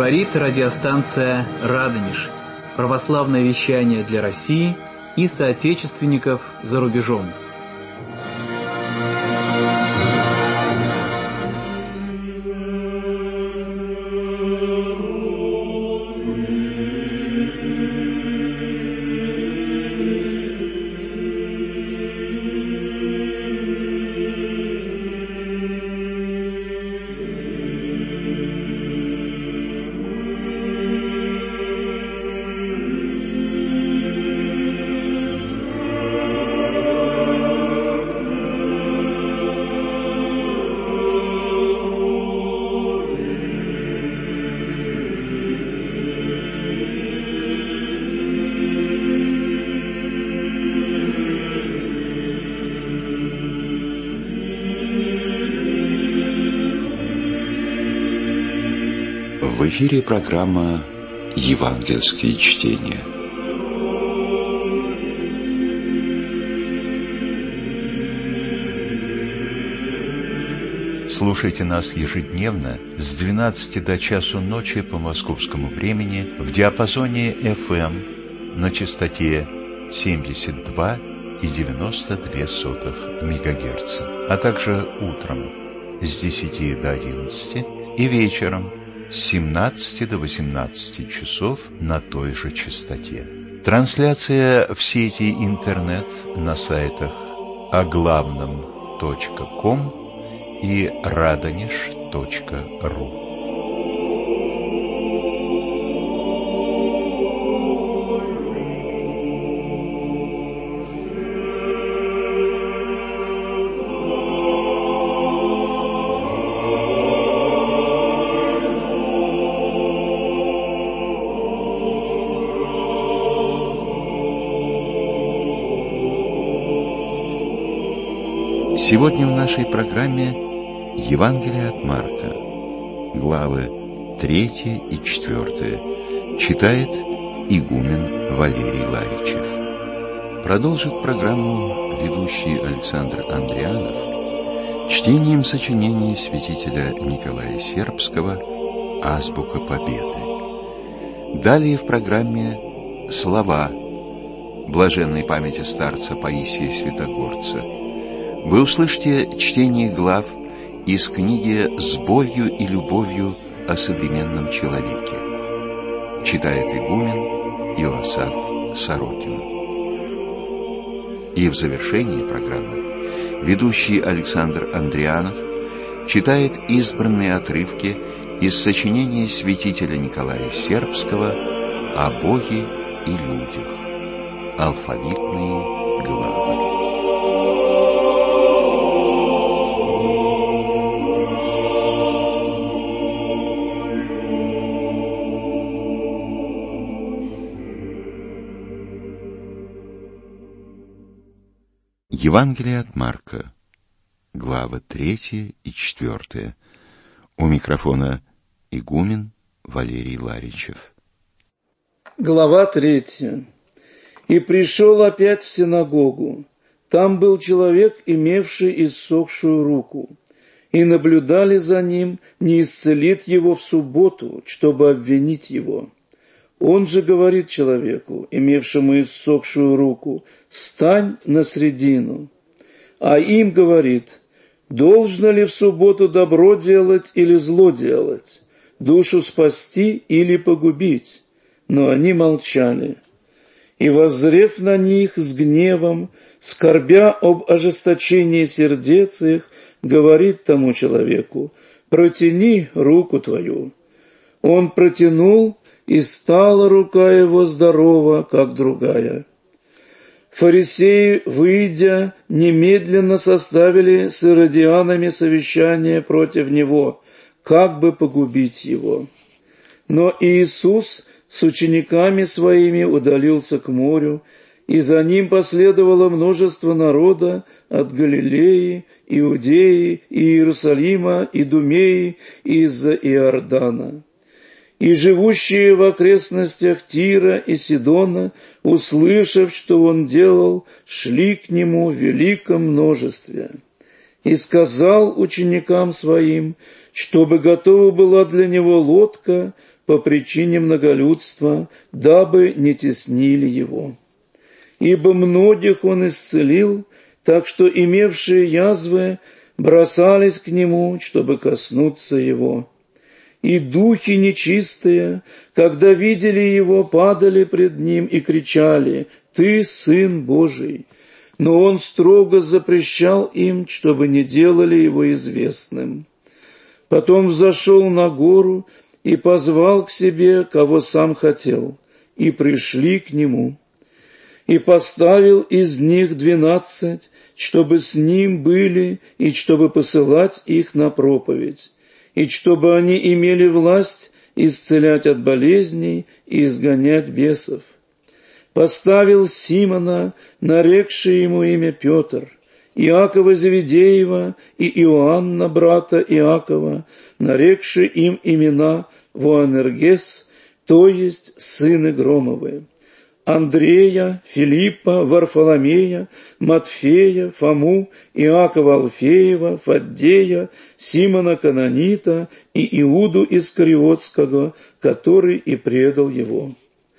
Говорит радиостанция «Радонеж». Православное вещание для России и соотечественников за рубежом. В эфире программа «Евангельские чтения». Слушайте нас ежедневно с 12 до часу ночи по московскому времени в диапазоне FM на частоте 72,92 МГц, а также утром с 10 до 11 и вечером с 17 до 18 часов на той же частоте. Трансляция в сети интернет на сайтах оглавном.ком и radonish.ru. Сегодня в нашей программе Евангелие от Марка, главы 3 и 4, читает игумен Валерий Ларичев. Продолжит программу ведущий Александр Андрианов чтением сочинения святителя Николая Сербского «Азбука Победы». Далее в программе слова блаженной памяти старца Паисия Святогорца. Вы услышите чтение глав из книги «С болью и любовью о современном человеке». Читает игумен Иосаф Сорокин. И в завершении программы ведущий Александр Андрианов читает избранные отрывки из сочинения святителя Николая Сербского о Боге и людях. Алфавитные главы. Евангелие от Марка, главы 3 и 4. У микрофона игумен Валерий Ларичев. Глава 3. «И пришел опять в синагогу. Там был человек, имевший иссохшую руку. И наблюдали за ним, не исцелит его в субботу, чтобы обвинить его. Он же говорит человеку, имевшему иссохшую руку: «Стань на средину». А им говорит: «Должно ли в субботу добро делать или зло делать, душу спасти или погубить?» Но они молчали. И, воззрев на них с гневом, скорбя об ожесточении сердец их, говорит тому человеку: «Протяни руку твою». Он протянул, и стала рука его здорова, как другая. Фарисеи, выйдя, немедленно составили с иродианами совещание против него, как бы погубить его. Но Иисус с учениками своими удалился к морю, и за ним последовало множество народа от Галилеи, Иудеи, и Иерусалима, Идумеи, и из-за Иордана. И живущие в окрестностях Тира и Сидона, услышав, что он делал, шли к нему в великом множестве. И сказал ученикам своим, чтобы готова была для него лодка, по причине многолюдства, дабы не теснили его. Ибо многих он исцелил, так что имевшие язвы бросались к нему, чтобы коснуться его. И духи нечистые, когда видели его, падали пред ним и кричали: «Ты Сын Божий!» Но он строго запрещал им, чтобы не делали его известным. Потом взошел на гору и позвал к себе, кого сам хотел, и пришли к нему. И поставил из них 12, чтобы с ним были, и чтобы посылать их на проповедь, и чтобы они имели власть исцелять от болезней и изгонять бесов. Поставил Симона, нарекший ему имя Петр, Иакова Зеведеева и Иоанна, брата Иакова, нарекший им имена Воанергес, то есть сыны Громовы, Андрея, Филиппа, Варфоломея, Матфея, Фому, Иакова Алфеева, Фаддея, Симона Кананита и Иуду Искариотского, который и предал его.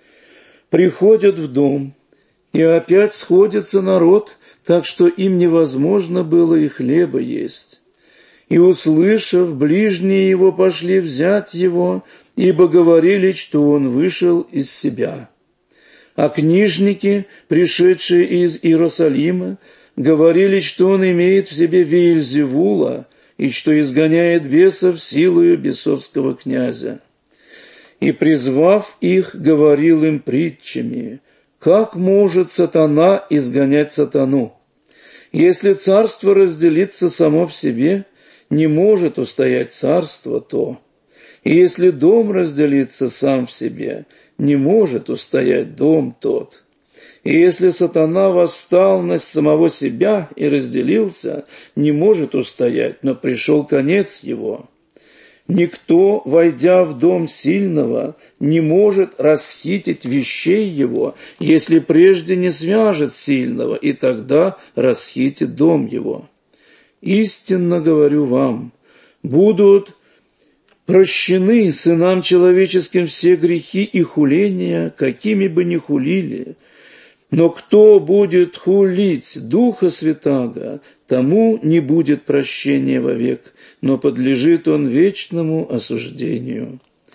Приходят в дом, и опять сходится народ, так что им невозможно было и хлеба есть. И, услышав, ближние его пошли взять его, ибо говорили, что он вышел из себя. А книжники, пришедшие из Иерусалима, говорили, что он имеет в себе Веельзевула и что изгоняет бесов силою бесовского князя. И, призвав их, говорил им притчами: «Как может сатана изгонять сатану? Если царство разделится само в себе, не может устоять царство то. И если дом разделится сам в себе, не может устоять дом тот. И если сатана восстал на самого себя и разделился, не может устоять, но пришел конец его. Никто, войдя в дом сильного, не может расхитить вещей его, если прежде не свяжет сильного, и тогда расхитит дом его. Истинно говорю вам, будут прощены сынам человеческим все грехи и хуления, какими бы ни хулили. Но кто будет хулить Духа Святаго, тому не будет прощения вовек, но подлежит он вечному осуждению.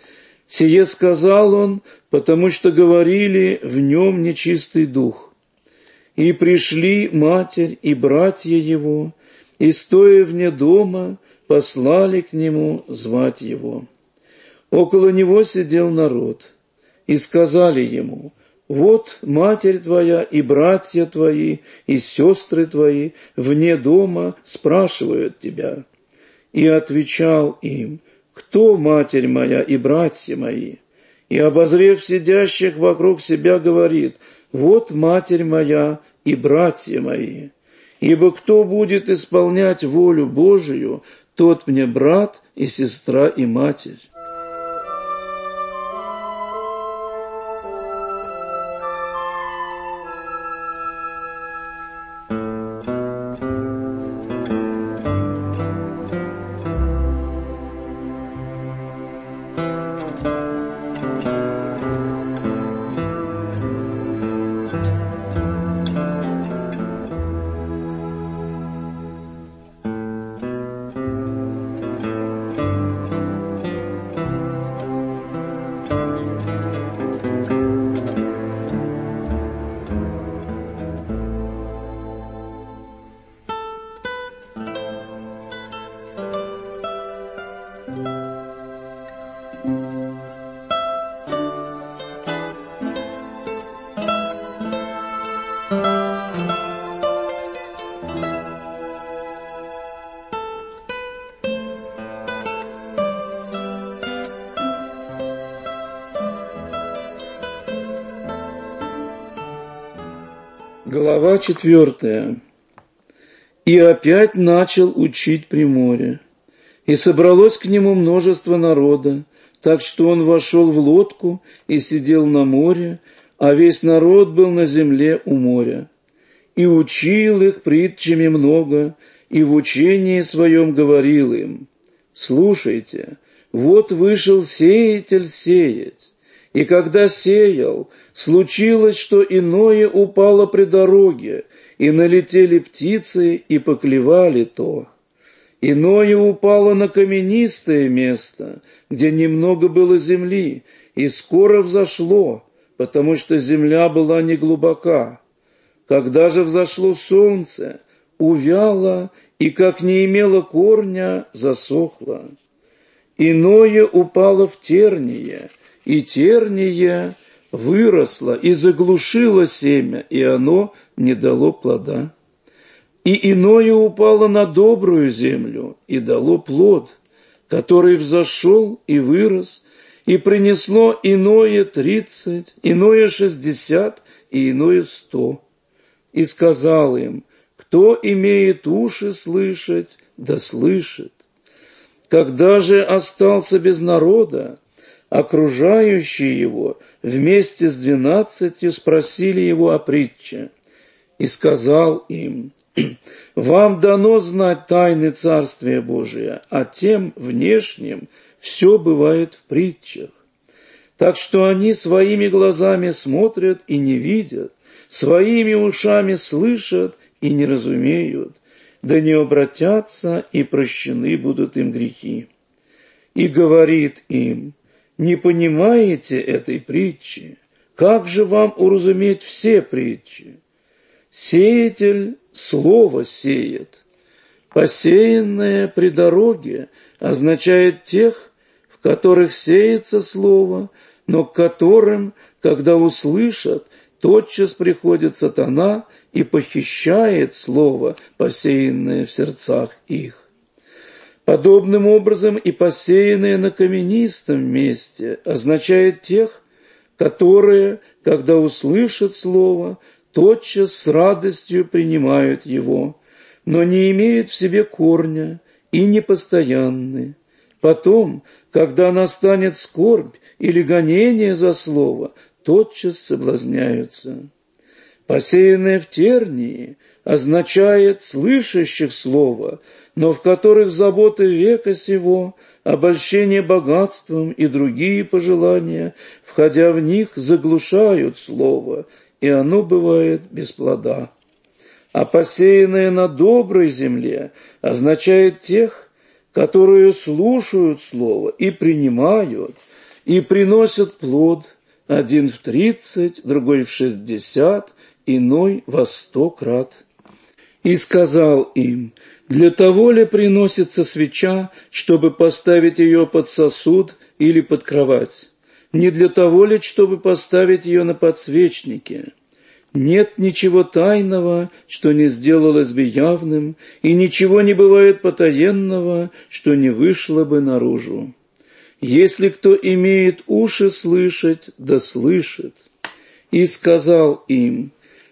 Сие сказал он, потому что говорили в нем нечистый дух. И пришли матерь и братья его, и, стоя вне дома, послали к нему звать его. Около него сидел народ, и сказали ему: «Вот матерь твоя и братья твои и сестры твои вне дома спрашивают тебя». И отвечал им: «Кто матерь моя и братья мои?» И, обозрев сидящих вокруг себя, говорит: «Вот матерь моя и братья мои. Ибо кто будет исполнять волю Божию, тот мне брат и сестра и матерь». Глава 4. И опять начал учить при море. И собралось к нему множество народа, так что он вошел в лодку и сидел на море, а весь народ был на земле у моря. И учил их притчами много, и в учении своем говорил им: «Слушайте, вот вышел сеятель сеять, и когда сеял, случилось, что иное упало при дороге, и налетели птицы, и поклевали то. Иное упало на каменистое место, где немного было земли, и скоро взошло, потому что земля была неглубока. Когда же взошло солнце, увяло, и, как не имело корня, засохло. Иное упало в терние, и терние выросло и заглушило семя, и оно не дало плода. И иное упало на добрую землю и дало плод, который взошел и вырос, и принесло иное 30, иное 60 и иное 100. И сказал им: кто имеет уши слышать, да слышит. Когда же остался без народа, окружающие его вместе с 12 спросили его о притче. И сказал им: вам дано знать тайны Царствия Божия, а тем внешним все бывает в притчах. Так что они своими глазами смотрят и не видят, своими ушами слышат и не разумеют, да не обратятся, и прощены будут им грехи. И говорит им: не понимаете этой притчи? Как же вам уразуметь все притчи? Сеятель слово сеет. Посеянное при дороге означает тех, в которых сеется слово, но к которым, когда услышат, тотчас приходит сатана и похищает слово, посеянное в сердцах их. Подобным образом и посеянное на каменистом месте означает тех, которые, когда услышат слово, тотчас с радостью принимают его, но не имеют в себе корня и непостоянны. Потом, когда настанет скорбь или гонение за слово, тотчас соблазняются. Посеянное в тернии означает слышащих слово, но в которых заботы века сего, обольщение богатством и другие пожелания, входя в них, заглушают слово, и оно бывает без плода. А посеянное на доброй земле означает тех, которые слушают слово и принимают, и приносят плод, один в 30, другой в 60, иной во 100 крат. И сказал им: для того ли приносится свеча, чтобы поставить ее под сосуд или под кровать? Не для того ли, чтобы поставить ее на подсвечнике? Нет ничего тайного, что не сделалось бы явным, и ничего не бывает потаенного, что не вышло бы наружу. Если кто имеет уши слышать, да слышит. И сказал им: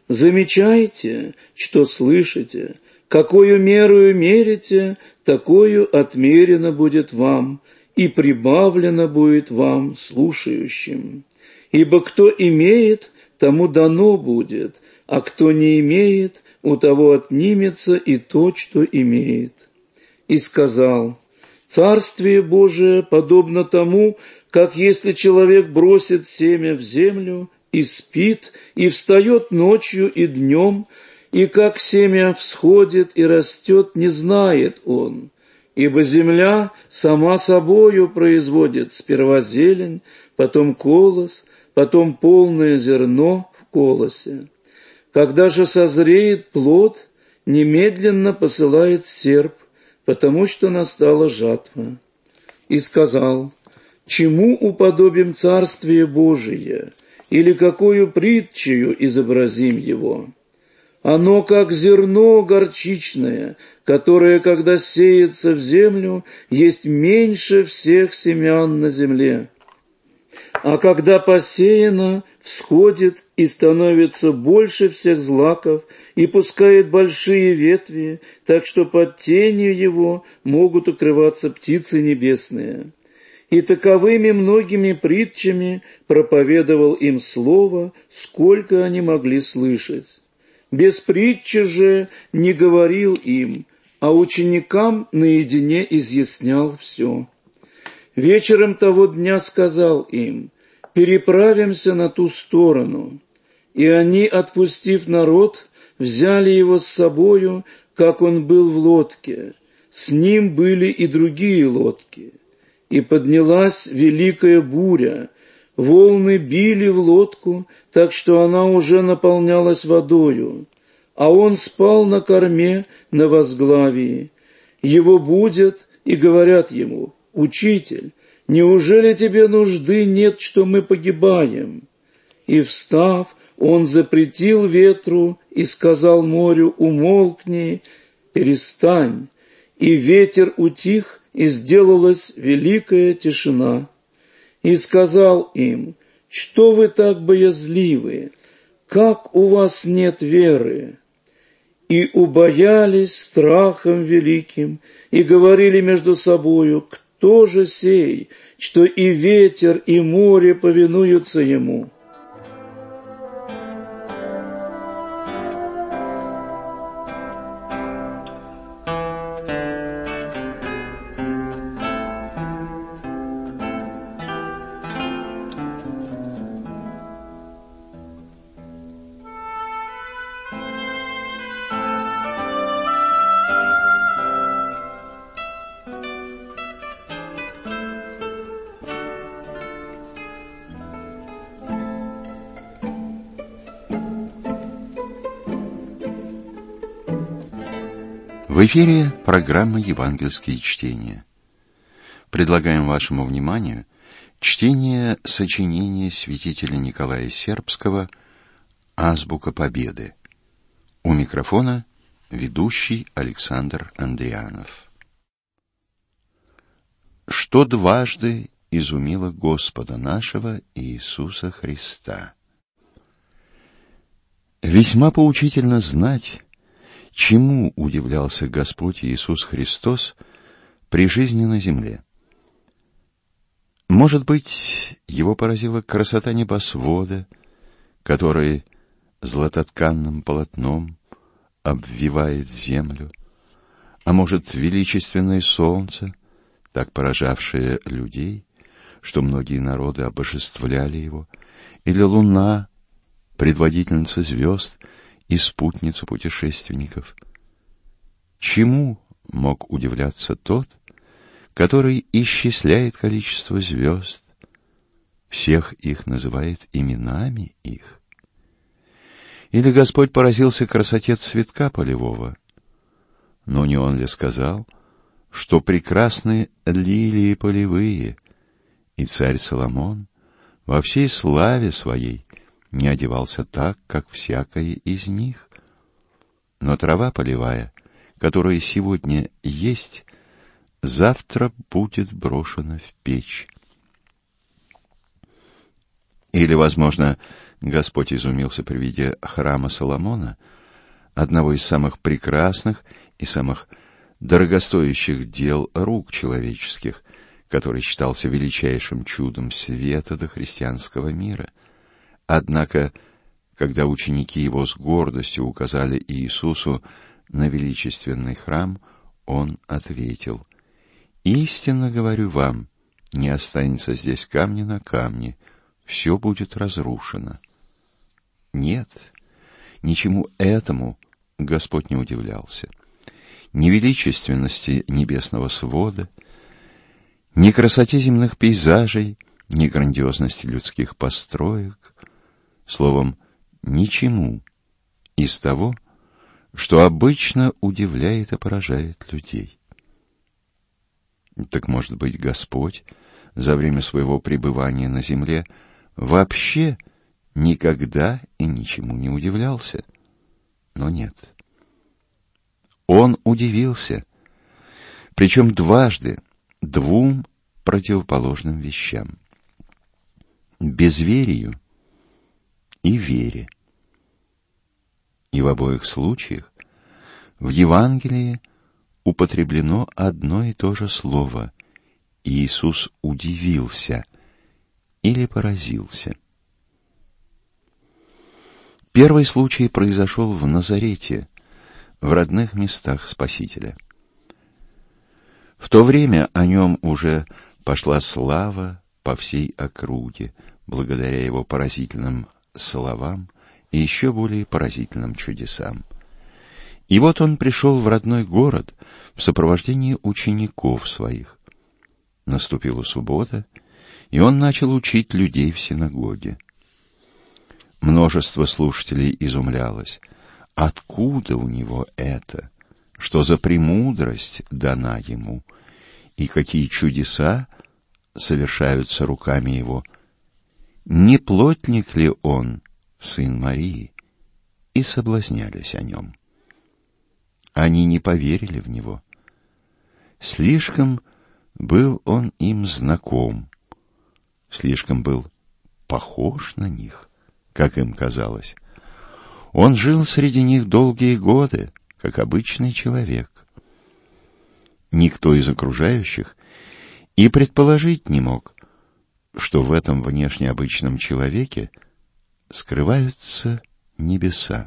замечайте, что слышите, какою мерою мерите, такою отмерено будет вам, и прибавлено будет вам слушающим. Ибо кто имеет, тому дано будет, а кто не имеет, у того отнимется и то, что имеет. И сказал: Царствие Божие подобно тому, как если человек бросит семя в землю и спит, и встает ночью и днем, и как семя всходит и растет, не знает он. Ибо земля сама собою производит сперва зелень, потом колос, потом полное зерно в колосе. Когда же созреет плод, немедленно посылает серп, потому что настала жатва. И сказал: чему уподобим Царствие Божие, или какую притчею изобразим его? Оно как зерно горчичное, которое, когда сеется в землю, есть меньше всех семян на земле. А когда посеяно, всходит и становится больше всех злаков, и пускает большие ветви, так что под тенью его могут укрываться птицы небесные. И таковыми многими притчами проповедовал им слово, сколько они могли слышать. Без притчи же не говорил им, а ученикам наедине изъяснял все. Вечером того дня сказал им: «Переправимся на ту сторону». И они, отпустив народ, взяли его с собою, как он был в лодке. С ним были и другие лодки. И поднялась великая буря. Волны били в лодку, так что она уже наполнялась водою. А он спал на корме на возглавии. Его будят и говорят ему: «Учитель, неужели тебе нужды нет, что мы погибаем?» И, встав, он запретил ветру и сказал морю: «Умолкни, перестань». И ветер утих, и сделалась великая тишина. И сказал им: «Что вы так боязливы? Как у вас нет веры?» И убоялись страхом великим, и говорили между собою: «Кто же сей, что и ветер, и море повинуются ему?» В эфире программа «Евангельские чтения». Предлагаем вашему вниманию чтение сочинения святителя Николая Сербского «Азбука Победы». У микрофона ведущий Александр Андрианов. Что дважды изумило Господа нашего Иисуса Христа. Весьма поучительно знать, чему удивлялся Господь Иисус Христос при жизни на земле. Может быть, его поразила красота небосвода, который златотканным полотном обвивает землю, а может, величественное солнце, так поражавшее людей, что многие народы обожествляли его, или луна, предводительница звезд и спутница путешественников. Чему мог удивляться тот, который исчисляет количество звезд, всех их называет именами их? Или Господь поразился красоте цветка полевого? Но не он ли сказал, что прекрасны лилии полевые, и царь Соломон во всей славе своей не одевался так, как всякое из них? Но трава полевая, которая сегодня есть, завтра будет брошена в печь. Или, возможно, Господь изумился при виде храма Соломона, одного из самых прекрасных и самых дорогостоящих дел рук человеческих, который считался величайшим чудом света до христианского мира. Однако, когда ученики его с гордостью указали Иисусу на величественный храм, он ответил: «Истинно говорю вам, не останется здесь камня на камне, все будет разрушено». Нет, ничему этому Господь не удивлялся. Ни величественности небесного свода, ни красоте земных пейзажей, ни грандиозности людских построек, словом, ничему из того, что обычно удивляет и поражает людей. Так, может быть, Господь за время своего пребывания на земле вообще никогда и ничему не удивлялся? Но нет. Он удивился, причем дважды, двум противоположным вещам: безверию и вере. И в обоих случаях в Евангелии употреблено одно и то же слово: Иисус удивился или поразился. Первый случай произошел в Назарете, в родных местах Спасителя. В то время о нем уже пошла слава по всей округе, благодаря его поразительным словам и еще более поразительным чудесам. И вот он пришел в родной город в сопровождении учеников своих. Наступила суббота, и он начал учить людей в синагоге. Множество слушателей изумлялось. Откуда у него это? Что за премудрость дана ему? И какие чудеса совершаются руками его? Не плотник ли он, сын Марии? И соблазнялись о нем. Они не поверили в него. Слишком был он им знаком, слишком был похож на них, как им казалось. Он жил среди них долгие годы, как обычный человек. Никто из окружающих и предположить не мог, что в этом внешне обычном человеке скрываются небеса.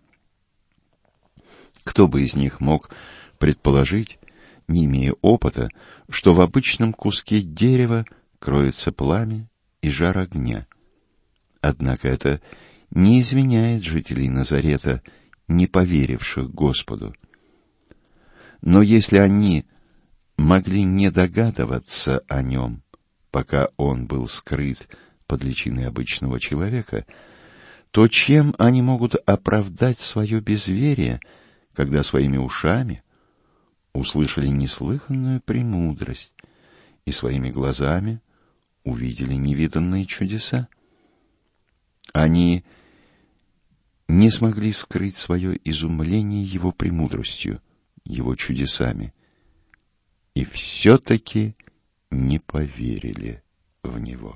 Кто бы из них мог предположить, не имея опыта, что в обычном куске дерева кроется пламя и жар огня? Однако это не изменяет жителей Назарета, не поверивших Господу. Но если они могли не догадываться о нем, пока он был скрыт под личиной обычного человека, то чем они могут оправдать свое безверие, когда своими ушами услышали неслыханную премудрость и своими глазами увидели невиданные чудеса? Они не смогли скрыть свое изумление его премудростью, его чудесами, и все-таки не поверили в него.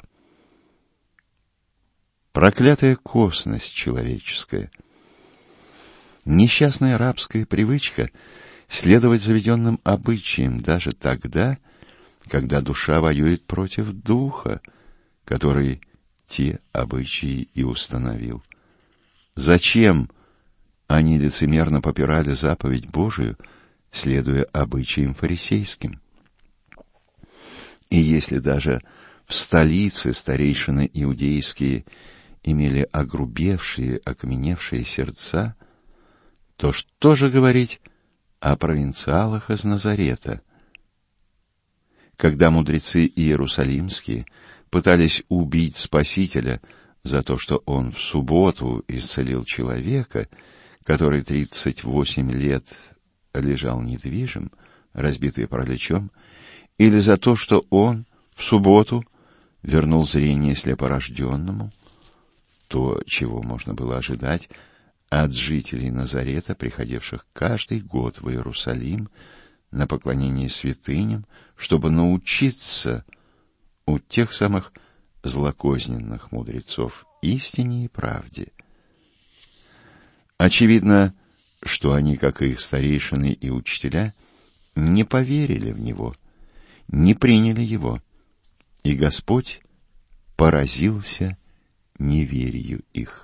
Проклятая косность человеческая, несчастная рабская привычка следовать заведенным обычаям даже тогда, когда душа воюет против духа, который те обычаи и установил. Зачем они лицемерно попирали заповедь Божию, следуя обычаям фарисейским? И если даже в столице старейшины иудейские имели огрубевшие, окаменевшие сердца, то что же говорить о провинциалах из Назарета? Когда мудрецы иерусалимские пытались убить Спасителя за то, что он в субботу исцелил человека, который 38 лет лежал недвижим, разбитый параличом, или за то, что он в субботу вернул зрение слепорожденному, то, чего можно было ожидать от жителей Назарета, приходивших каждый год в Иерусалим на поклонение святыням, чтобы научиться у тех самых злокозненных мудрецов истине и правде. Очевидно, что они, как и их старейшины и учителя, не поверили в него, не приняли его, и Господь поразился неверию их.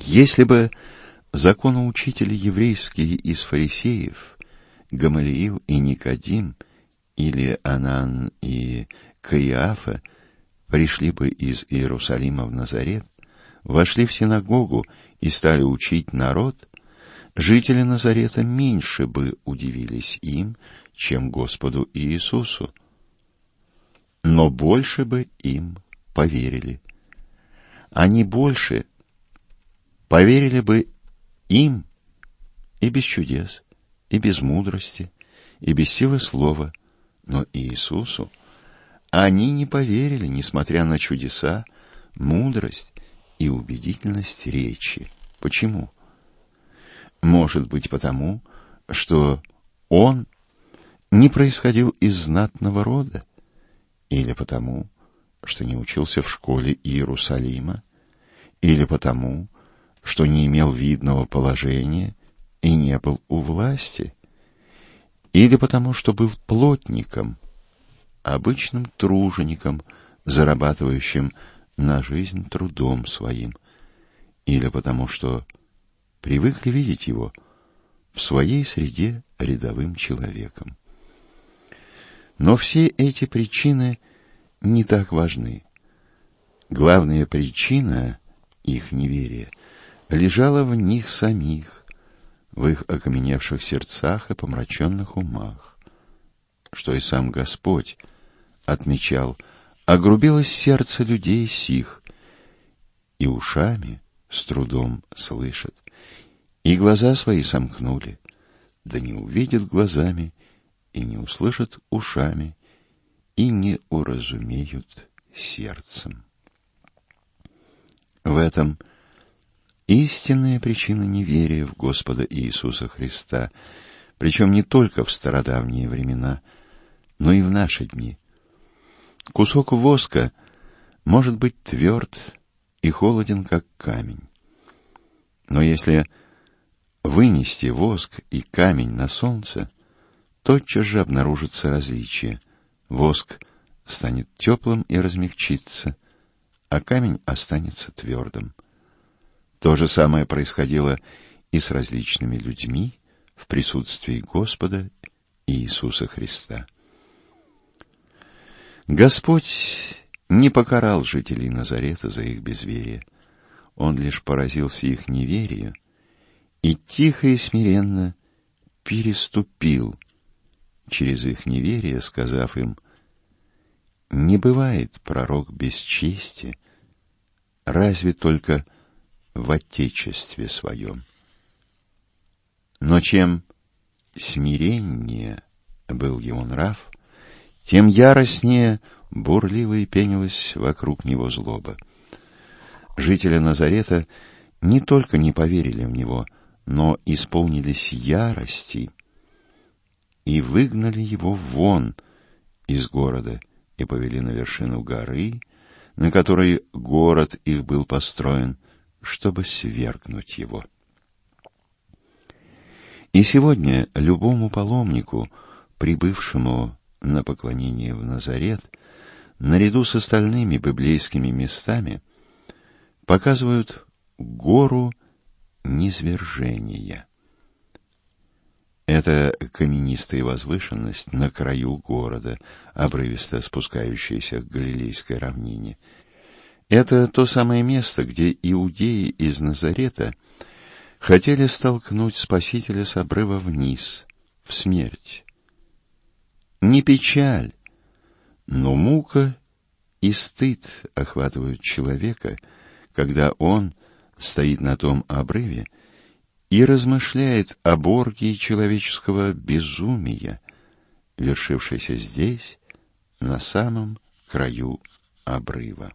Если бы законоучители еврейские из фарисеев, Гамалиил и Никодим, или Анан и Каиафа, пришли бы из Иерусалима в Назарет, вошли в синагогу и стали учить народ, жители Назарета меньше бы удивились им, чем Господу Иисусу, но больше бы им поверили. Они больше поверили бы им и без чудес, и без мудрости, и без силы слова, но Иисусу они не поверили, несмотря на чудеса, мудрость и убедительность речи. Почему? Может быть, потому, что он не происходил из знатного рода, или потому, что не учился в школе Иерусалима, или потому, что не имел видного положения и не был у власти, или потому, что был плотником, обычным тружеником, зарабатывающим на жизнь трудом своим, или потому, что привыкли видеть его в своей среде рядовым человеком. Но все эти причины не так важны. Главная причина их неверия лежала в них самих, в их окаменевших сердцах и помраченных умах, что и сам Господь отмечал: огрубелось сердце людей сих, и ушами с трудом слышат, и глаза свои сомкнули, да не увидят глазами, и не услышат ушами, и не уразумеют сердцем. В этом истинная причина неверия в Господа Иисуса Христа, причем не только в стародавние времена, но и в наши дни. Кусок воска может быть тверд и холоден, как камень. Но если вынести воск и камень на солнце, тотчас же обнаружится различие. Воск станет теплым и размягчится, а камень останется твердым. То же самое происходило и с различными людьми в присутствии Господа Иисуса Христа. Господь не покарал жителей Назарета за их безверие. Он лишь поразился их неверию и тихо и смиренно переступил через их неверие, сказав им: «Не бывает пророк без чести, разве только в отечестве своем». Но чем смиреннее был его нрав, тем яростнее бурлила и пенилась вокруг него злоба. Жители Назарета не только не поверили в него, но исполнились ярости и выгнали его вон из города и повели на вершину горы, на которой город их был построен, чтобы свергнуть его. И сегодня любому паломнику, прибывшему на поклонение в Назарет, наряду с остальными библейскими местами показывают гору низвержения. Это каменистая возвышенность на краю города, обрывисто спускающаяся к Галилейской равнине. Это то самое место, где иудеи из Назарета хотели столкнуть Спасителя с обрыва вниз, в смерть. Не печаль, но мука и стыд охватывают человека, когда он стоит на том обрыве и размышляет об оргии человеческого безумия, вершившейся здесь, на самом краю обрыва.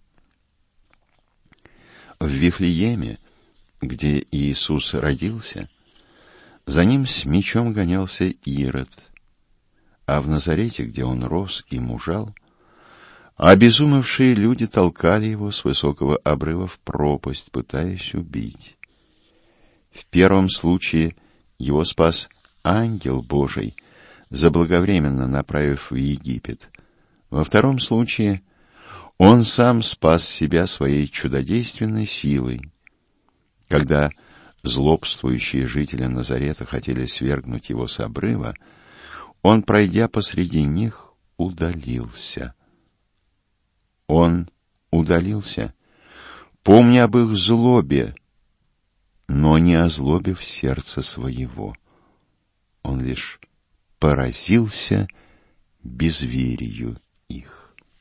В Вифлееме, где Иисус родился, за ним с мечом гонялся Ирод, а в Назарете, где он рос и мужал, обезумевшие люди толкали его с высокого обрыва в пропасть, пытаясь убить. В первом случае его спас ангел Божий, заблаговременно направив в Египет. Во втором случае он сам спас себя своей чудодейственной силой. Когда злобствующие жители Назарета хотели свергнуть его с обрыва, он, пройдя посреди них, удалился. Он удалился, помня об их злобе, но не озлобив сердце своего. Он лишь поразился безверию их.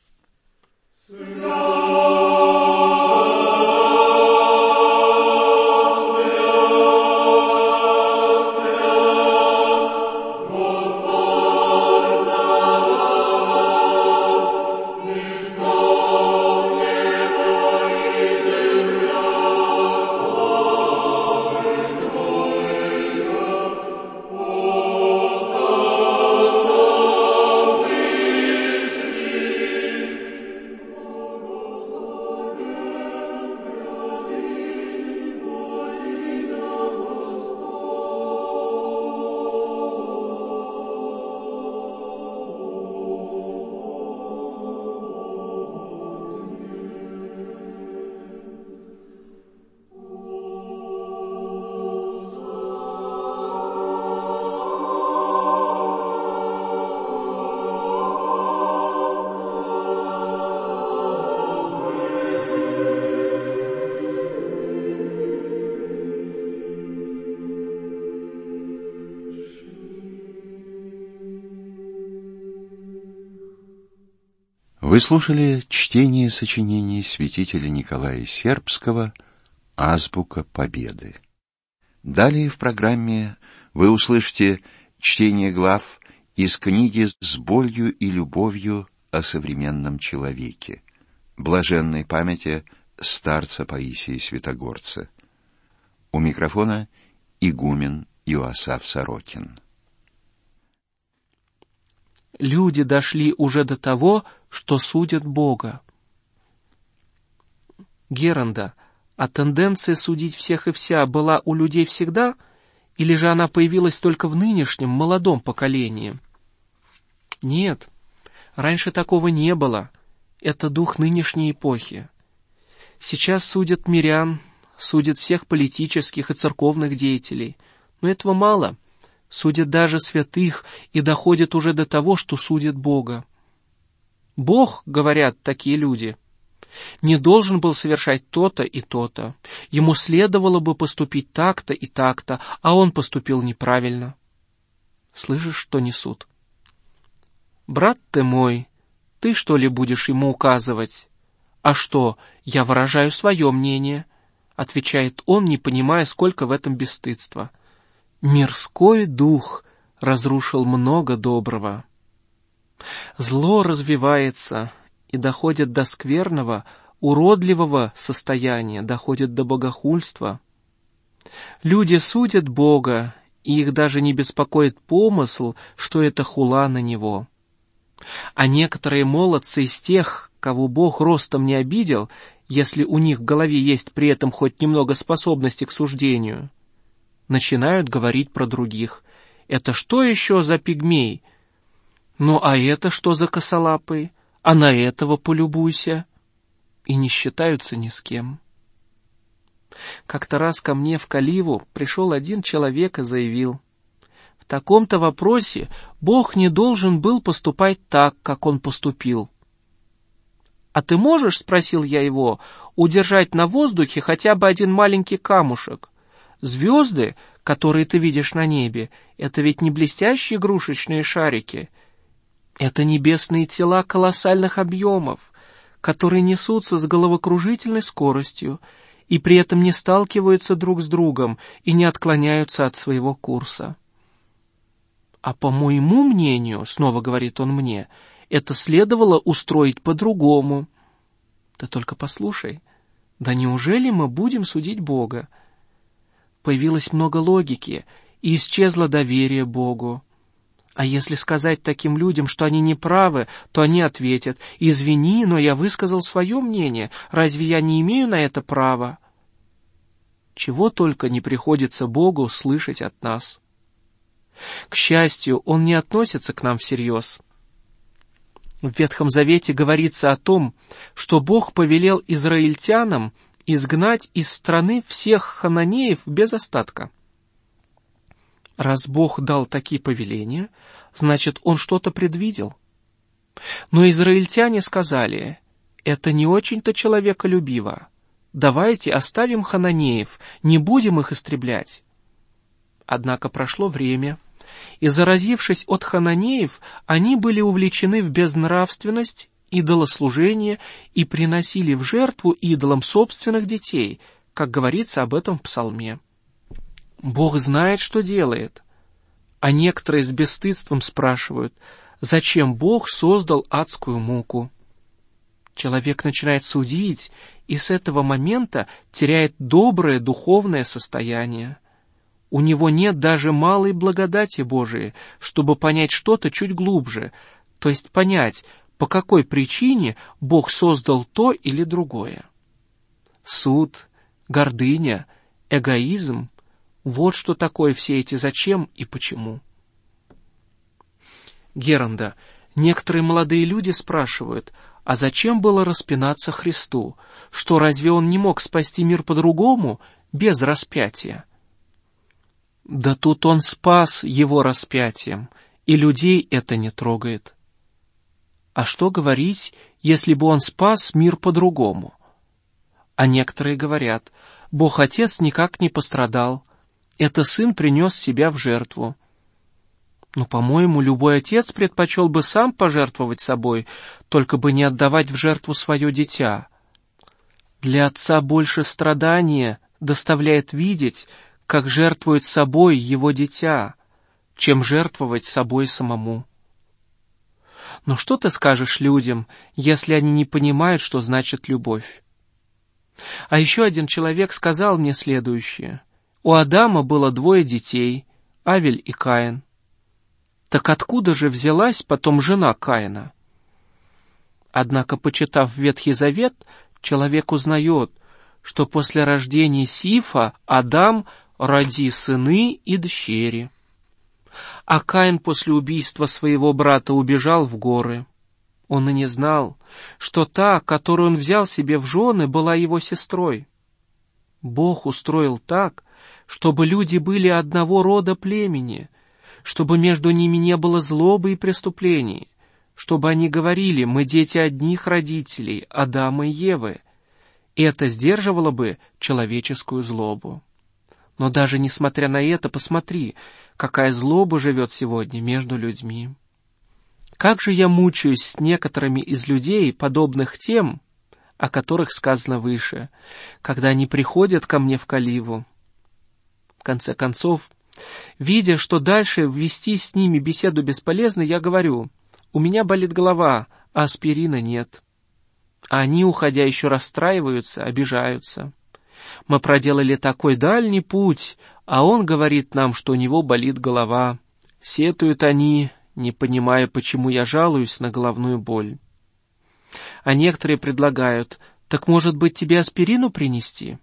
Вы слушали чтение сочинений святителя Николая Сербского «Азбука Победы». Далее в программе вы услышите чтение глав из книги «С болью и любовью о современном человеке» блаженной памяти старца Паисия Святогорца. У микрофона игумен Иоасаф Сорокин. Люди дошли уже до того, что судят Бога. Геранда, а тенденция судить всех и вся была у людей всегда, или же она появилась только в нынешнем молодом поколении? Нет, раньше такого не было. Это дух нынешней эпохи. Сейчас судят мирян, судят всех политических и церковных деятелей, но этого мало. Судят даже святых и доходят уже до того, что судят Бога. Бог, говорят такие люди, не должен был совершать то-то и то-то. Ему следовало бы поступить так-то и так-то, а он поступил неправильно. Слышишь, что несут? Брат ты мой, ты что ли будешь ему указывать? А что, я выражаю свое мнение, отвечает он, не понимая, сколько в этом бесстыдства. Мирской дух разрушил много доброго. Зло развивается и доходит до скверного, уродливого состояния, доходит до богохульства. Люди судят Бога, и их даже не беспокоит помысл, что это хула на Него. А некоторые молодцы из тех, кого Бог ростом не обидел, если у них в голове есть при этом хоть немного способности к суждению, начинают говорить про других. Это что еще за пигмей? Ну а это что за косолапый? А на этого полюбуйся. И не считаются ни с кем. Как-то раз ко мне в Каливу пришел один человек и заявил: в таком-то вопросе Бог не должен был поступать так, как он поступил. «А ты можешь, — спросил я его, — удержать на воздухе хотя бы один маленький камушек? Звезды, которые ты видишь на небе, это ведь не блестящие игрушечные шарики. Это небесные тела колоссальных объемов, которые несутся с головокружительной скоростью и при этом не сталкиваются друг с другом и не отклоняются от своего курса. А по моему мнению, — снова говорит он мне, — это следовало устроить по-другому. Ты только послушай, да неужели мы будем судить Бога? Появилось много логики, и исчезло доверие Богу. А если сказать таким людям, что они не правы, то они ответят: «Извини, но я высказал свое мнение, разве я не имею на это права?» Чего только не приходится Богу слышать от нас. К счастью, Он не относится к нам всерьез. В Ветхом Завете говорится о том, что Бог повелел израильтянам изгнать из страны всех хананеев без остатка. Раз Бог дал такие повеления, значит, Он что-то предвидел. Но израильтяне сказали: это не очень-то человеколюбиво. Давайте оставим хананеев, не будем их истреблять. Однако прошло время, и, заразившись от хананеев, они были увлечены в безнравственность, идолослужение и приносили в жертву идолам собственных детей, как говорится об этом в Псалме. Бог знает, что делает. А некоторые с бесстыдством спрашивают, зачем Бог создал адскую муку. Человек начинает судить, и с этого момента теряет доброе духовное состояние. У него нет даже малой благодати Божией, чтобы понять что-то чуть глубже, то есть понять, по какой причине Бог создал то или другое. Суд, гордыня, эгоизм — вот что такое все эти зачем и почему. Геранда, некоторые молодые люди спрашивают, а зачем было распинаться Христу? Что, разве Он не мог спасти мир по-другому, без распятия? Да тут Он спас его распятием, и людей это не трогает. А что говорить, если бы Он спас мир по-другому? А некоторые говорят, Бог Отец никак не пострадал, это Сын принес себя в жертву. Но, по-моему, любой отец предпочел бы сам пожертвовать собой, только бы не отдавать в жертву свое дитя. Для отца больше страдания доставляет видеть, как жертвует собой его дитя, чем жертвовать собой самому. Но что ты скажешь людям, если они не понимают, что значит любовь? А еще один человек сказал мне следующее. У Адама было 2 детей, Авель и Каин. Так откуда же взялась потом жена Каина? Однако, почитав Ветхий Завет, человек узнает, что после рождения Сифа Адам роди сыны и дщери. А Каин после убийства своего брата убежал в горы. Он и не знал, что та, которую он взял себе в жены, была его сестрой. Бог устроил так, чтобы люди были одного рода племени, чтобы между ними не было злобы и преступлений, чтобы они говорили: мы дети одних родителей, Адама и Евы. И это сдерживало бы человеческую злобу. Но даже несмотря на это, посмотри, какая злоба живет сегодня между людьми. Как же я мучаюсь с некоторыми из людей, подобных тем, о которых сказано выше, когда они приходят ко мне в каливу. В конце концов, видя, что дальше вести с ними беседу бесполезно, я говорю: у меня болит голова, а аспирина нет. А они, уходя, еще расстраиваются, обижаются. Мы проделали такой дальний путь, а он говорит нам, что у него болит голова. Сетуют они, не понимая, почему я жалуюсь на головную боль. А некоторые предлагают: так, может быть, тебе аспирину принести?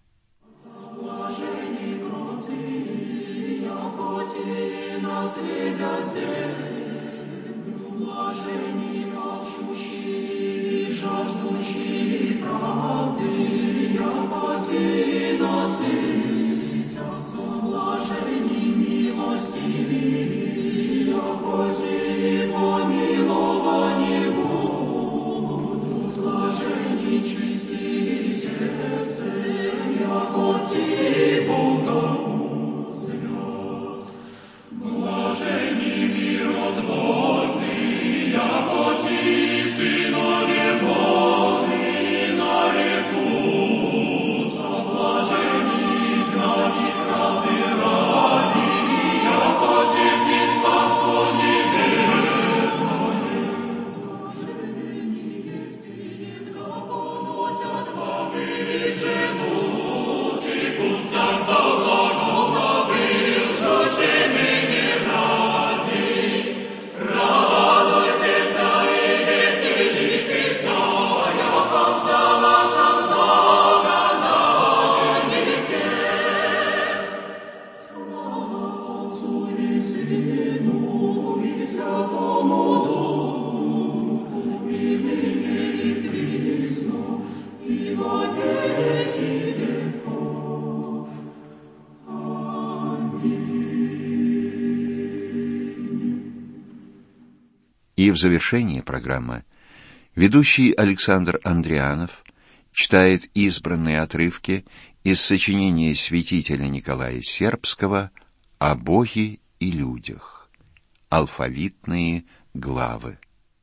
И И в завершении программы ведущий Александр Андрианов читает избранные отрывки из сочинения святителя Николая Сербского «О Боге и людях». Алфавитные главы.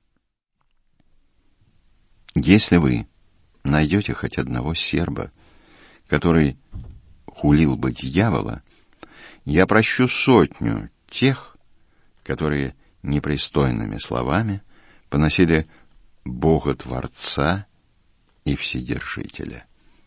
Если вы найдете хоть одного серба, который хулил бы дьявола, я прощу 100 тех, которые непристойными словами поносили Бога Творца и Вседержителя.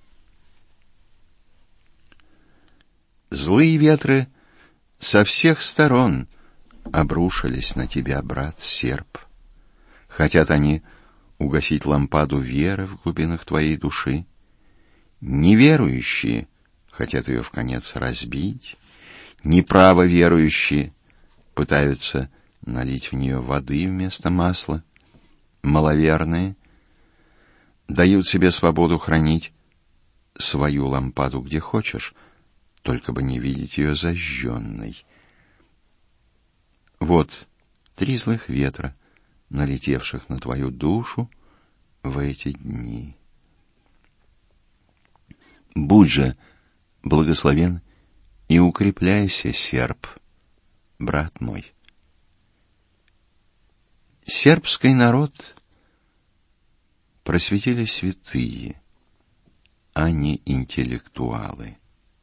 Злые ветры со всех сторон обрушились на тебя, брат серб. Хотят они угасить лампаду веры в глубинах твоей души. Неверующие хотят ее вконец разбить. Неправо верующие пытаются налить в нее воды вместо масла. Маловерные дают себе свободу хранить свою лампаду где хочешь, только бы не видеть ее зажженной. Вот 3 злых ветра, налетевших на твою душу в эти дни. Будь же благословен и укрепляйся, серб, брат мой. Сербский народ просветили святые, а не интеллектуалы.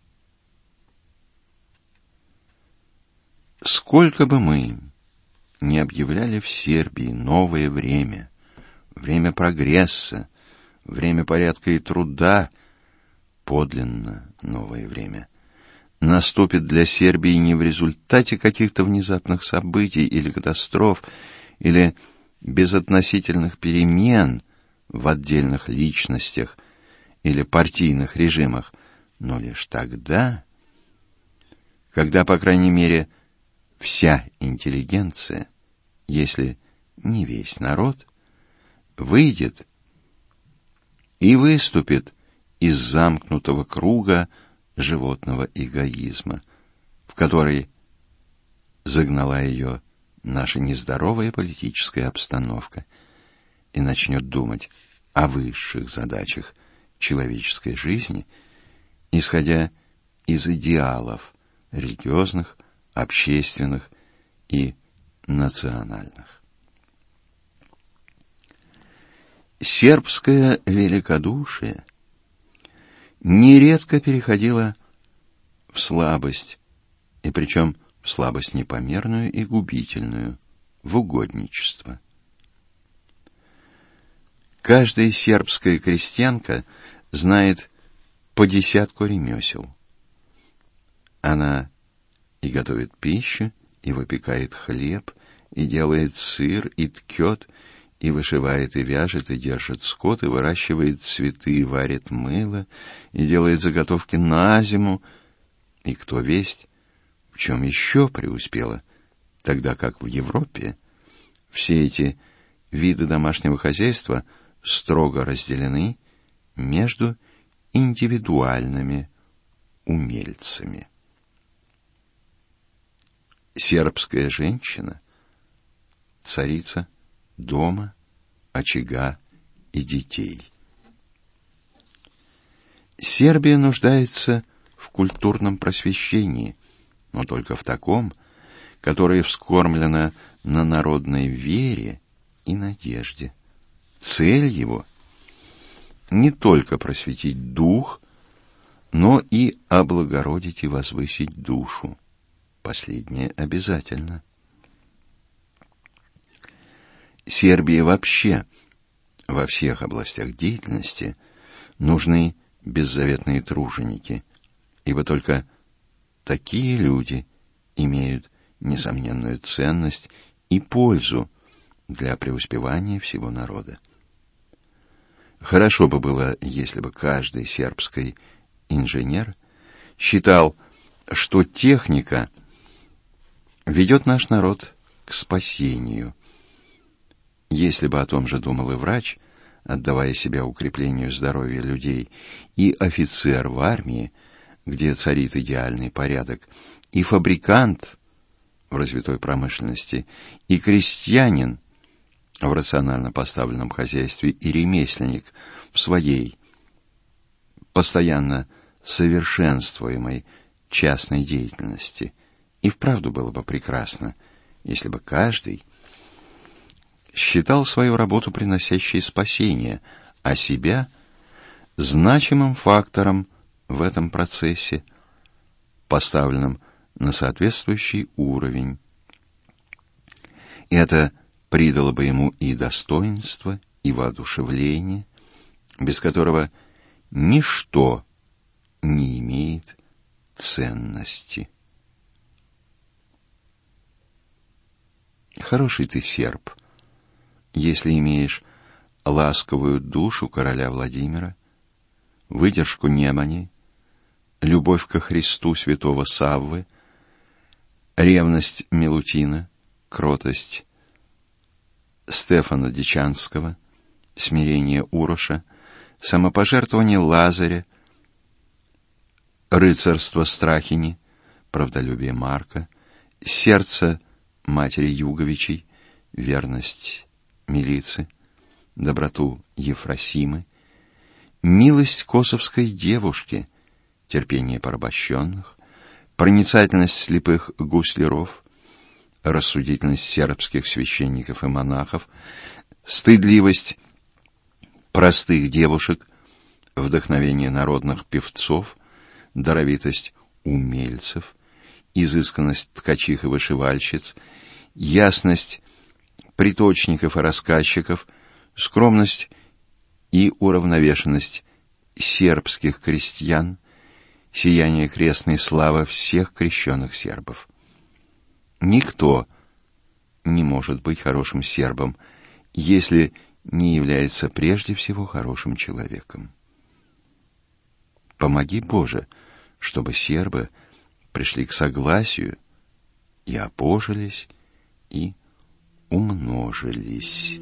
Сколько бы мы не объявляли в Сербии новое время, время прогресса, время порядка и труда, подлинно новое время наступит для Сербии не в результате каких-то внезапных событий или катастроф, или безотносительных перемен в отдельных личностях или партийных режимах, но лишь тогда, когда, по крайней мере, вся интеллигенция, если не весь народ, выйдет и выступит из замкнутого круга животного эгоизма, в который загнала ее наша нездоровая политическая обстановка, и начнет думать о высших задачах человеческой жизни, исходя из идеалов религиозных, общественных и национальных. Сербское великодушие нередко переходило в слабость, и причем в слабость непомерную и губительную, в угодничество. Каждая сербская крестьянка знает по 10 ремесел. Она и готовит пищу, и выпекает хлеб, и делает сыр, и ткет, и вышивает, и вяжет, и держит скот, и выращивает цветы, и варит мыло, и делает заготовки на зиму, и кто весть, в чем еще преуспела, тогда как в Европе все эти виды домашнего хозяйства строго разделены между индивидуальными умельцами. Сербская женщина — царица дома, очага и детей. Сербия нуждается в культурном просвещении, но только в таком, которое вскормлено на народной вере и надежде. Цель его — не только просветить дух, но и облагородить и возвысить душу. Последнее обязательно. Сербии вообще во всех областях деятельности нужны беззаветные труженики, ибо только такие люди имеют несомненную ценность и пользу для преуспевания всего народа. Хорошо бы было, если бы каждый сербский инженер считал, что техника ведет наш народ к спасению. Если бы о том же думал и врач, отдавая себя укреплению здоровья людей, и офицер в армии, где царит идеальный порядок, и фабрикант в развитой промышленности, и крестьянин в рационально поставленном хозяйстве, и ремесленник в своей постоянно совершенствуемой частной деятельности. И вправду было бы прекрасно, если бы каждый считал свою работу приносящей спасение, а себя значимым фактором в этом процессе, поставленным на соответствующий уровень. И это придало бы ему и достоинство, и воодушевление, без которого ничто не имеет ценности. Хороший ты серб, если имеешь ласковую душу короля Владимира, выдержку Немани, любовь ко Христу святого Саввы, ревность Милутина, кротость Стефана Дичанского, смирение Уроша, самопожертвование Лазаря, рыцарство Страхини, правдолюбие Марка, сердце матери Юговичей, верность Милицы, доброту Ефросимы, милость косовской девушки, терпение порабощенных, проницательность слепых гусляров, рассудительность сербских священников и монахов, стыдливость простых девушек, вдохновение народных певцов, даровитость умельцев, изысканность ткачих и вышивальщиц, ясность приточников и рассказчиков, скромность и уравновешенность сербских крестьян, сияние крестной славы всех крещенных сербов. Никто не может быть хорошим сербом, если не является прежде всего хорошим человеком. Помоги, Боже, чтобы сербы пришли к согласию и опожились, и умножились.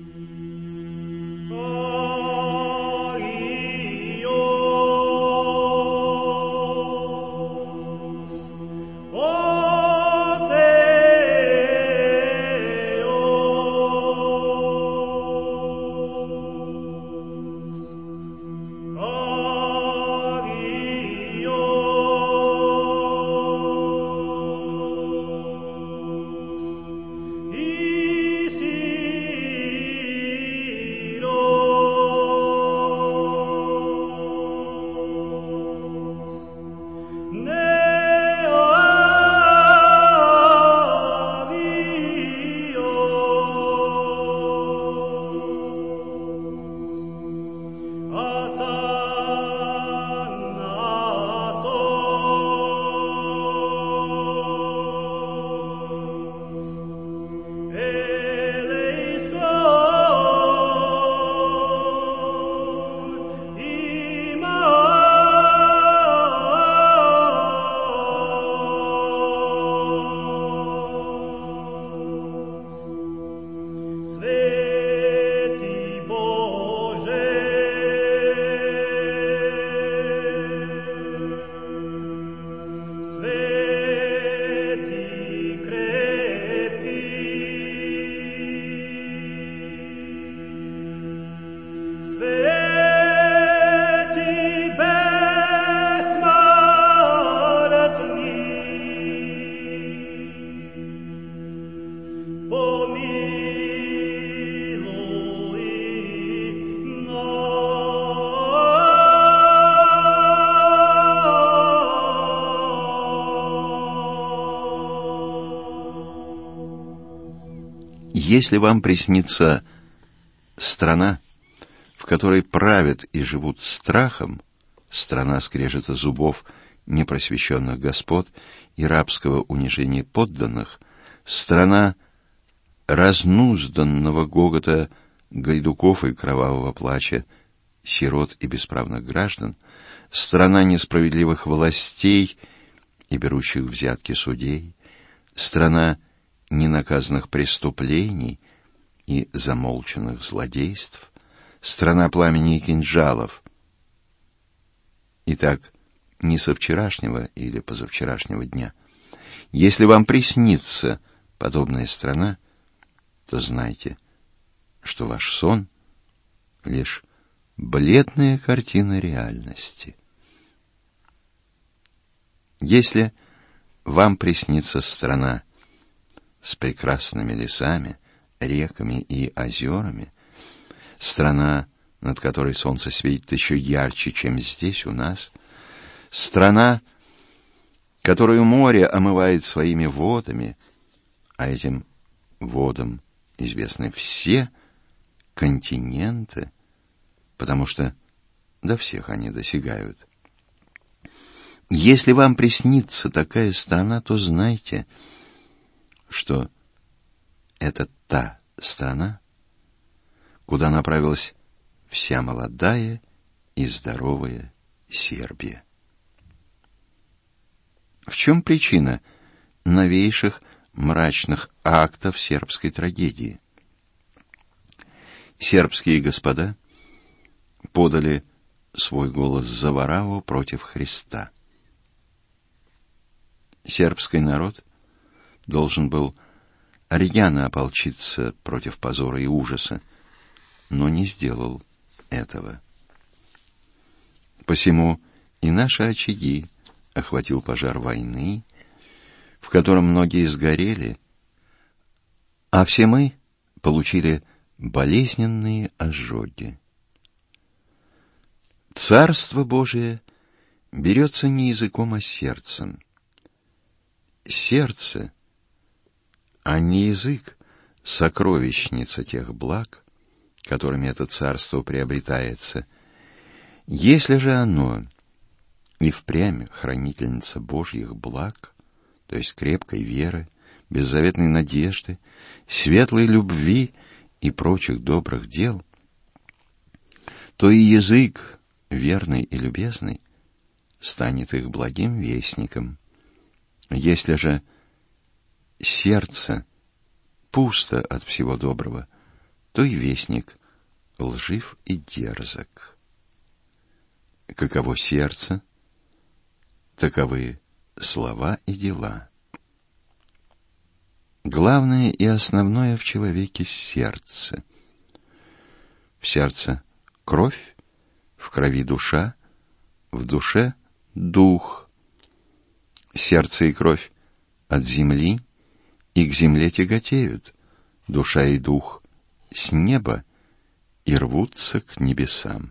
Если вам приснится страна, в которой правят и живут страхом, страна скрежета зубов непросвещенных господ и рабского унижения подданных, страна разнузданного гогота гайдуков и кровавого плача сирот и бесправных граждан, страна несправедливых властей и берущих взятки судей, страна ненаказанных преступлений и замолчанных злодейств, страна пламени и кинжалов. Итак, не со вчерашнего или позавчерашнего дня. Если вам приснится подобная страна, то знайте, что ваш сон — лишь бледная картина реальности. Если вам приснится страна с прекрасными лесами, реками и озерами, страна, над которой солнце светит еще ярче, чем здесь у нас, страна, которую море омывает своими водами, а этим водам известны все континенты, потому что до всех они досягают. Если вам приснится такая страна, то знайте, что это та страна, куда направилась вся молодая и здоровая Сербия. В чем причина новейших мрачных актов сербской трагедии? Сербские господа подали свой голос за Вараву против Христа. Сербский народ должен был рьяно ополчиться против позора и ужаса, но не сделал этого. Посему и наши очаги охватил пожар войны, в котором многие сгорели, а все мы получили болезненные ожоги. Царство Божие берется не языком, а сердцем. Сердце, а не язык, сокровищница тех благ, которыми это царство приобретается. Если же оно и впрямь хранительница Божьих благ, то есть крепкой веры, беззаветной надежды, светлой любви и прочих добрых дел, то и язык, верный и любезный, станет их благим вестником. Если же сердце пусто от всего доброго, то и вестник лжив и дерзок. Каково сердце, таковы слова и дела. Главное и основное в человеке — сердце. В сердце кровь, в крови душа, в душе дух. Сердце и кровь от земли и к земле тяготеют, душа и дух с неба и рвутся к небесам.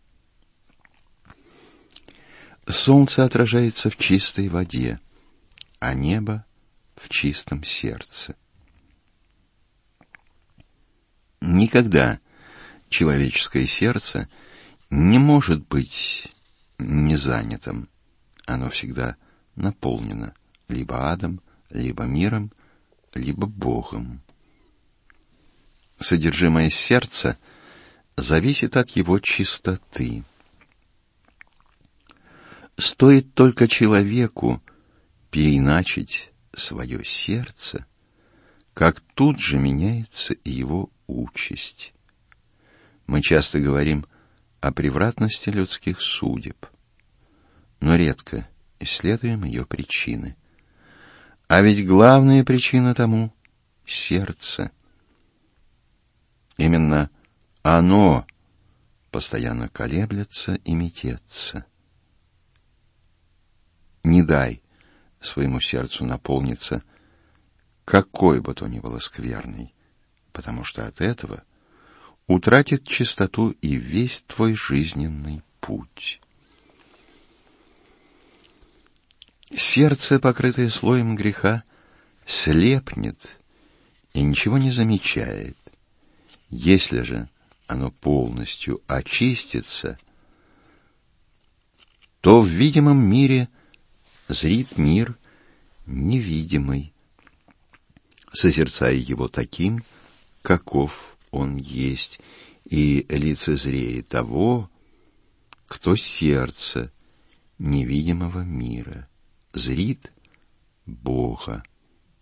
Солнце отражается в чистой воде, а небо в чистом сердце. Никогда человеческое сердце не может быть незанятым. Оно всегда наполнено либо адом, либо миром, либо Богом. Содержимое сердца зависит от его чистоты. Стоит только человеку переиначить свое сердце, как тут же меняется и его участь. Мы часто говорим о превратности людских судеб, но редко исследуем ее причины. А ведь главная причина тому — сердце. Именно оно постоянно колеблется и метется. Не дай своему сердцу наполниться какой бы то ни было скверной, потому что от этого утратит чистоту и весь твой жизненный путь. Сердце, покрытое слоем греха, слепнет и ничего не замечает. Если же оно полностью очистится, то в видимом мире зрит мир невидимый, созерцая его таким, каков он есть, и лицезреет того, кто сердце невидимого мира зрит Бога.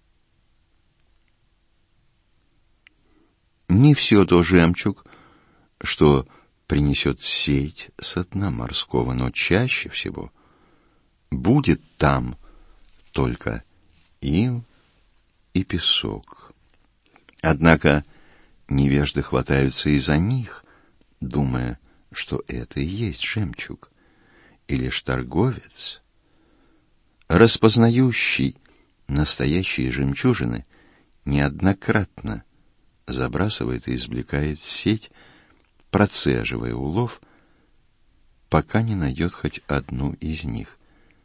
Не все то жемчуг, что принесет сеть со дна морского, но чаще всего будет там только ил и песок. Однако невежды хватаются и за них, думая, что это и есть жемчуг. И лишь торговец, распознающий настоящие жемчужины, неоднократно забрасывает и извлекает сеть, процеживая улов, пока не найдет хоть одну из них.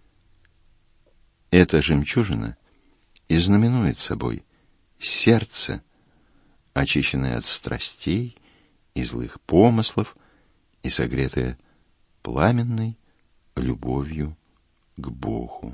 Эта жемчужина и знаменует собой сердце, очищенное от страстей и злых помыслов и согретое пламенной любовью к Богу.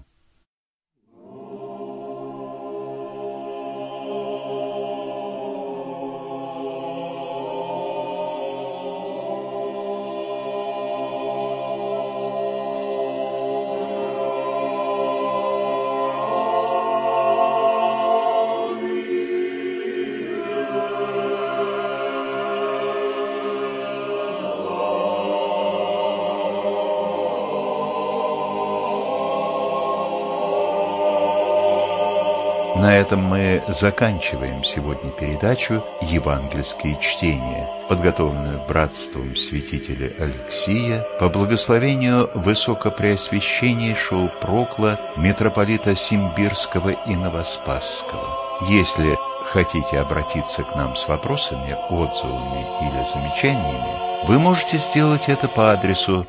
На этом мы заканчиваем сегодня передачу «Евангельские чтения», подготовленную братством святителя Алексия по благословению высокопреосвященнейшего прокла митрополита Симбирского и Новоспасского. Если хотите обратиться к нам с вопросами, отзывами или замечаниями, вы можете сделать это по адресу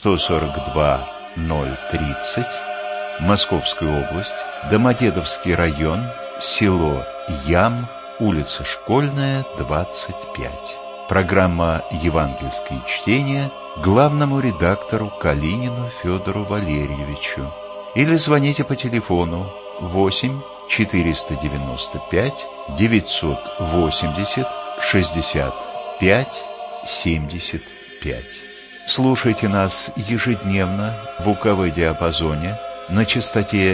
142-030, Московская область, Домодедовский район, село Ям, улица Школьная, 25. Программа «Евангельские чтения» главному редактору Калинину Федору Валерьевичу. Или звоните по телефону 8 495 980 65 75. Слушайте нас ежедневно в УКВ-диапазоне на частоте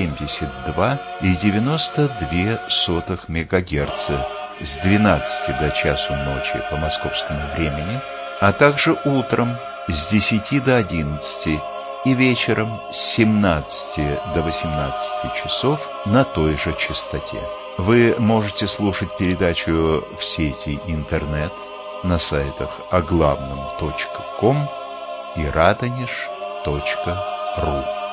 72,92 МГц с 12 до часу ночи по московскому времени, а также утром с 10 до 11 и вечером с 17 до 18 часов на той же частоте. Вы можете слушать передачу в сети интернет на сайтах оглавном.ком и радонеж.ру.